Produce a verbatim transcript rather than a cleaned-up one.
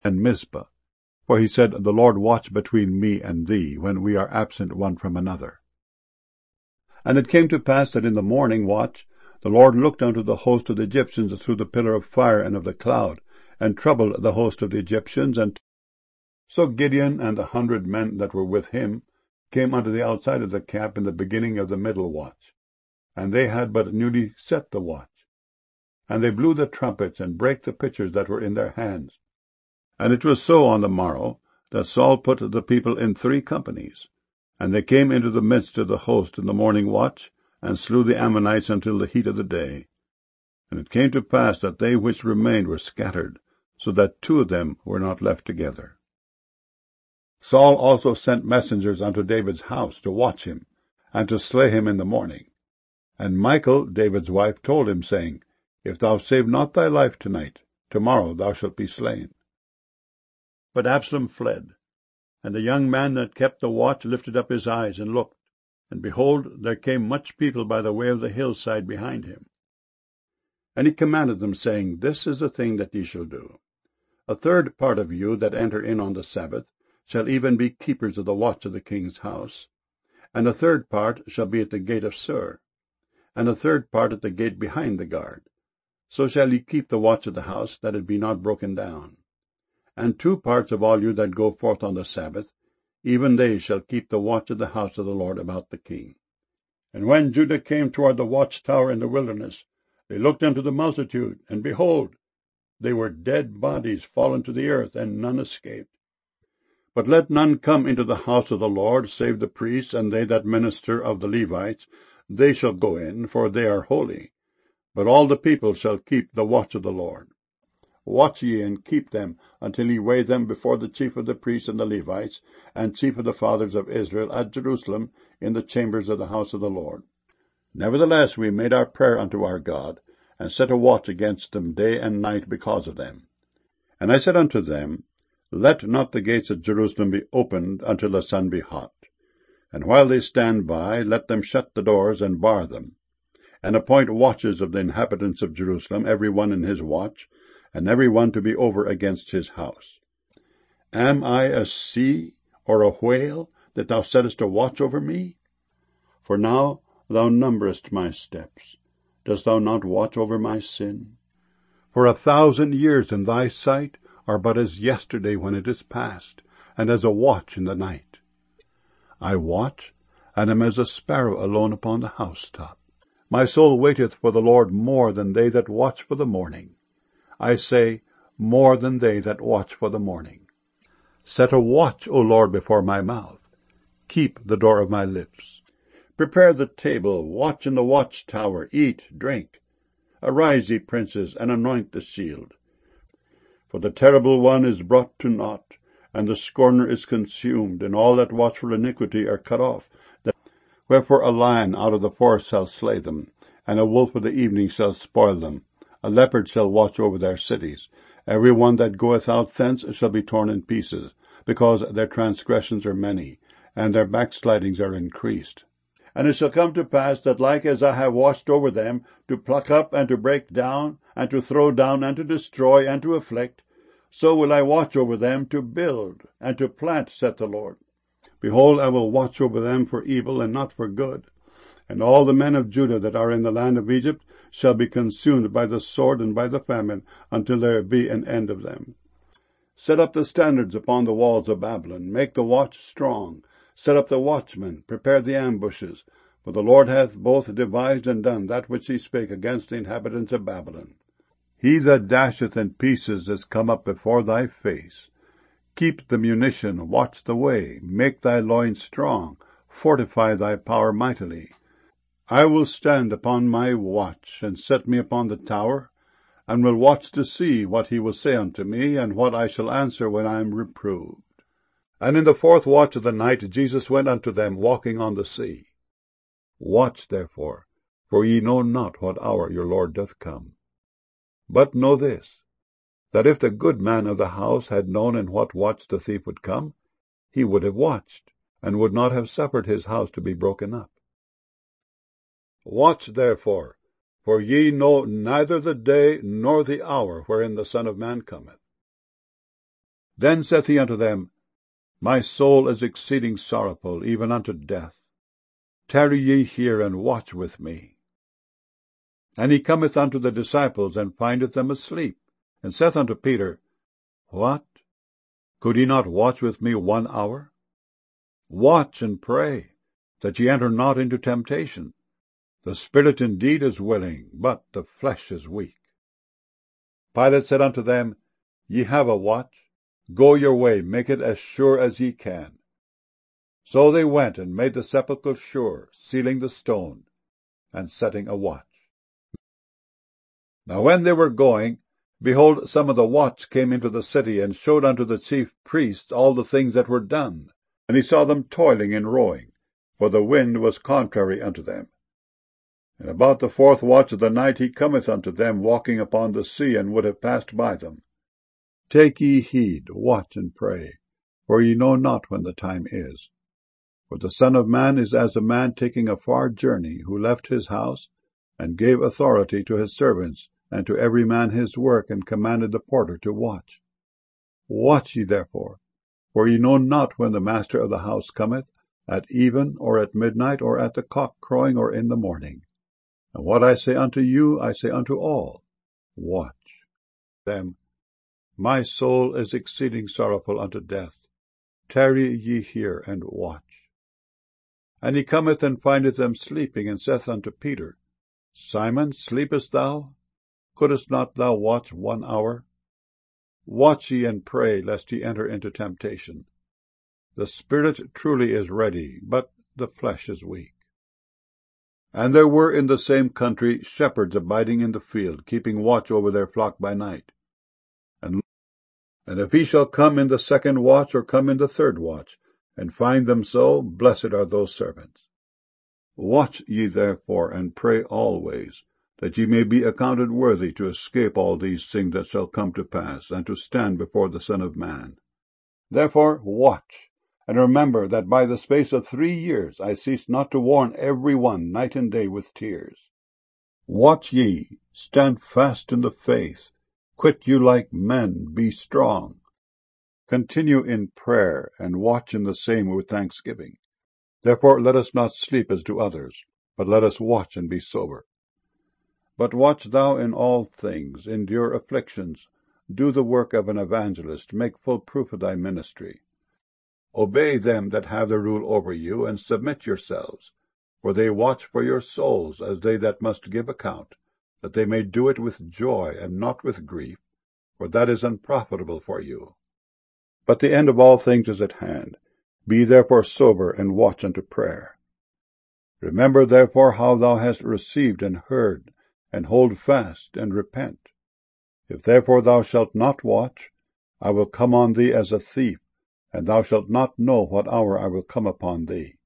and Mizpah. For he said, The Lord watch between me and thee, when we are absent one from another. And it came to pass that in the morning watch the Lord looked unto the host of the Egyptians through the pillar of fire and of the cloud, and troubled the host of the Egyptians. And so Gideon and the hundred men that were with him came unto the outside of the camp in the beginning of the middle watch. And they had but newly set the watch. And they blew the trumpets, and brake the pitchers that were in their hands. And it was so on the morrow, that Saul put the people in three companies. And they came into the midst of the host in the morning watch, and slew the Ammonites until the heat of the day. And it came to pass that they which remained were scattered, so that two of them were not left together. Saul also sent messengers unto David's house to watch him, and to slay him in the morning. And Michal, David's wife, told him, saying, If thou save not thy life tonight, tomorrow thou shalt be slain. But Absalom fled, and the young man that kept the watch lifted up his eyes and looked, and behold, there came much people by the way of the hillside behind him. And he commanded them, saying, This is the thing that ye shall do. A third part of you that enter in on the Sabbath shall even be keepers of the watch of the king's house, and a third part shall be at the gate of Sur, and a third part at the gate behind the guard. So shall ye keep the watch of the house, that it be not broken down. And two parts of all you that go forth on the Sabbath, even they shall keep the watch of the house of the Lord about the king. And when Judah came toward the watchtower in the wilderness, they looked unto the multitude, and behold, they were dead bodies fallen to the earth, and none escaped. But let none come into the house of the Lord, save the priests and they that minister of the Levites. They shall go in, for they are holy. But all the people shall keep the watch of the Lord. Watch ye and keep them, until ye weigh them before the chief of the priests and the Levites, and chief of the fathers of Israel, at Jerusalem, in the chambers of the house of the Lord. Nevertheless we made our prayer unto our God, and set a watch against them day and night because of them. And I said unto them, Let not the gates of Jerusalem be opened until the sun be hot. And while they stand by, let them shut the doors and bar them. And appoint watches of the inhabitants of Jerusalem, every one in his watch, and every one to be over against his house. Am I a sea or a whale, that thou settest a watch over me? For now thou numberest my steps. Dost thou not watch over my sin? For a thousand years in thy sight are but as yesterday when it is past, and as a watch in the night. I watch, and am as a sparrow alone upon the housetop. My soul waiteth for the Lord more than they that watch for the morning. I say, more than they that watch for the morning. Set a watch, O Lord, before my mouth. Keep the door of my lips. Prepare the table, watch in the watchtower, eat, drink. Arise, ye princes, and anoint the shield. For the terrible one is brought to naught, and the scorner is consumed, and all that watch for iniquity are cut off. Wherefore a lion out of the forest shall slay them, and a wolf of the evening shall spoil them. A leopard shall watch over their cities. Every one that goeth out thence shall be torn in pieces, because their transgressions are many, and their backslidings are increased. And it shall come to pass that like as I have watched over them, to pluck up and to break down, and to throw down and to destroy and to afflict, so will I watch over them to build and to plant, saith the Lord. Behold, I will watch over them for evil and not for good. And all the men of Judah that are in the land of Egypt shall be consumed by the sword and by the famine, until there be an end of them. Set up the standards upon the walls of Babylon, make the watch strong. Set up the watchmen, prepare the ambushes. For the Lord hath both devised and done that which he spake against the inhabitants of Babylon. He that dasheth in pieces is come up before thy face. Keep the munition, watch the way, make thy loins strong, fortify thy power mightily. I will stand upon my watch, and set me upon the tower, and will watch to see what he will say unto me, and what I shall answer when I am reproved. And in the fourth watch of the night Jesus went unto them, walking on the sea. Watch therefore, for ye know not what hour your Lord doth come. But know this, that if the good man of the house had known in what watch the thief would come, he would have watched, and would not have suffered his house to be broken up. Watch therefore, for ye know neither the day nor the hour wherein the Son of Man cometh. Then saith he unto them, My soul is exceeding sorrowful, even unto death. Tarry ye here, and watch with me. And he cometh unto the disciples, and findeth them asleep, and saith unto Peter, What? Could ye not watch with me one hour? Watch and pray, that ye enter not into temptation. The spirit indeed is willing, but the flesh is weak. Pilate said unto them, Ye have a watch. Go your way, make it as sure as ye can. So they went and made the sepulchre sure, sealing the stone, and setting a watch. Now when they were going, behold, some of the watch came into the city, and showed unto the chief priests all the things that were done. And he saw them toiling and rowing, for the wind was contrary unto them. And about the fourth watch of the night he cometh unto them, walking upon the sea, and would have passed by them. Take ye heed, watch and pray, for ye know not when the time is. For the Son of Man is as a man taking a far journey, who left his house, and gave authority to his servants, and to every man his work, and commanded the porter to watch. Watch ye therefore, for ye know not when the master of the house cometh, at even, or at midnight, or at the cock crowing, or in the morning. And what I say unto you, I say unto all, watch. Them, My soul is exceeding sorrowful unto death. Tarry ye here, and watch. And he cometh and findeth them sleeping, and saith unto Peter, Simon, sleepest thou? Couldest not thou watch one hour? Watch ye and pray, lest ye enter into temptation. The spirit truly is ready, but the flesh is weak. And there were in the same country shepherds abiding in the field, keeping watch over their flock by night. And, and if he shall come in the second watch, or come in the third watch, and find them so, blessed are those servants. Watch ye therefore, and pray always, that ye may be accounted worthy to escape all these things that shall come to pass, and to stand before the Son of Man. Therefore watch, and remember that by the space of three years I ceased not to warn every one night and day with tears. Watch ye, stand fast in the faith, quit you like men, be strong. Continue in prayer, and watch in the same with thanksgiving. Therefore let us not sleep as do others, but let us watch and be sober. But watch thou in all things, endure afflictions, do the work of an evangelist, make full proof of thy ministry. Obey them that have the rule over you, and submit yourselves, for they watch for your souls as they that must give account, that they may do it with joy and not with grief, for that is unprofitable for you. But the end of all things is at hand. Be therefore sober, and watch unto prayer. Remember therefore how thou hast received and heard, and hold fast, and repent. If therefore thou shalt not watch, I will come on thee as a thief, and thou shalt not know what hour I will come upon thee.